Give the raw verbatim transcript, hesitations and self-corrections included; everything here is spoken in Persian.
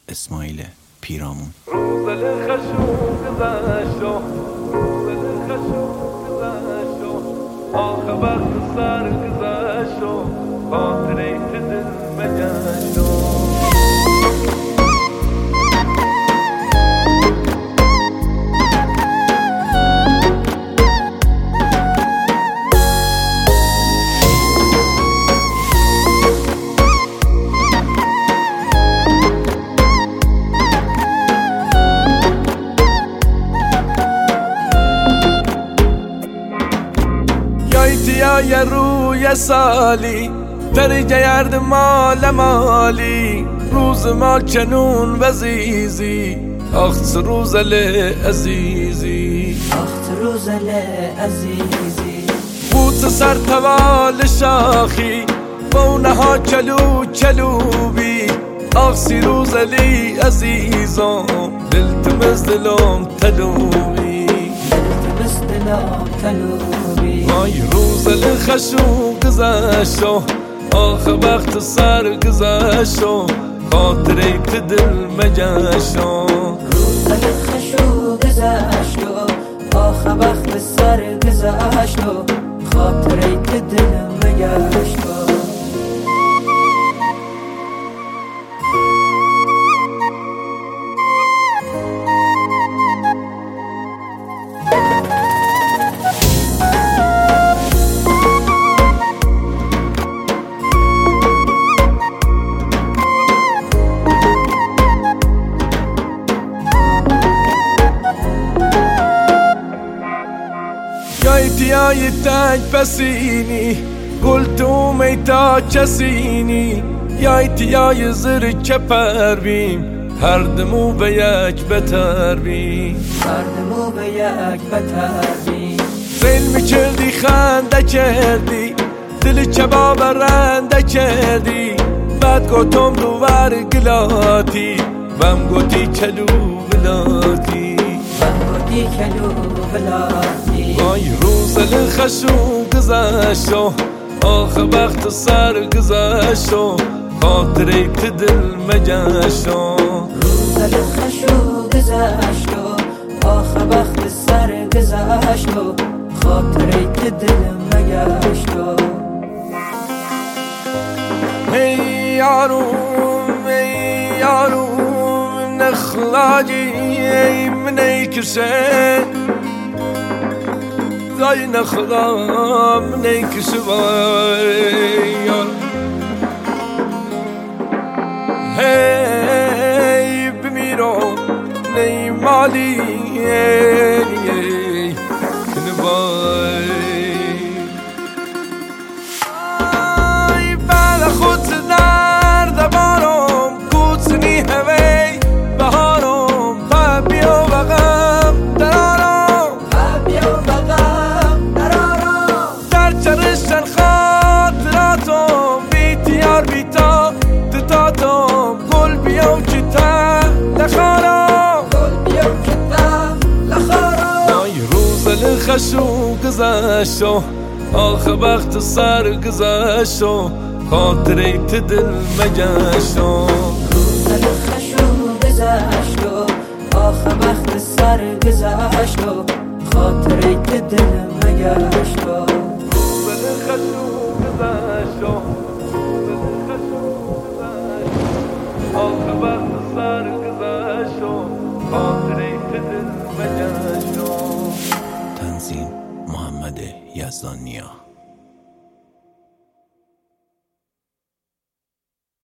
اسماعیل پیرامون. روزل خشوم گذشتو روزل خشوم گذشتو آخه وقت سر گذشتو خاطره که دل مگشتو یه روی سالی ترجه یرد مال مالی روز مال چنون وزیزی اخت روزل عزیزی اخت روزل عزیزی بوت سر توال شاخی بونه ها چلو چلوبی اخسی روزلی عزیزم دلت مزدلم تلوبی دلت مزدلم تلوبی آی روزل خشوم گذشتو آخه وقت سر گذشتو خاطره که دل مگشتو روزل خشوم گذشتو آخه وقت سر گذشتو خاطره که دل مگشتو یای تنگ پسینی گلتو میتا چسینی یای تیای زر چپر بیم هر دمو به یک بتر بیم هر دمو به یک بتر بیم فیلم کردی خنده کردی دل چبا برنده کردی بعد گوتم دوبر گلاتی بم گوتی کلو بلاتی بم گوتی کلو بلاتی آی روزل خشوم گذشتو آخه وقت سر گذشتو خاطره که دل مگشتو روزل خشوم گذشتو آخه وقت سر گذشتو خاطره که دل مگشتو ای یارم ای یارم نخلاجی ای منی کسه زای نخلا منی کسه یار هی بمیرم نی مالی کنبای آی بل خود درد بارم کوچنی هوی بهارم پبیو بغم درارم پبیو بغم درارم در چرشن خاطراتم بیتیار بیتا تتاتم گل بیو کتا لخارم گل بیو کتا لخارم آی روزل خشوم گذشتو آخه وقت سر گذشتو خاطره که دل مگشتو روزل خشوم گذشتو آخه وقت سر گذشتو خاطره که دل مگشتو روزل خشوم گذشتو روزل خشوم گذشتو آخه وقت سر گذشتو خاطره که دل مگشتو. تنظیم محمد یزدانیا.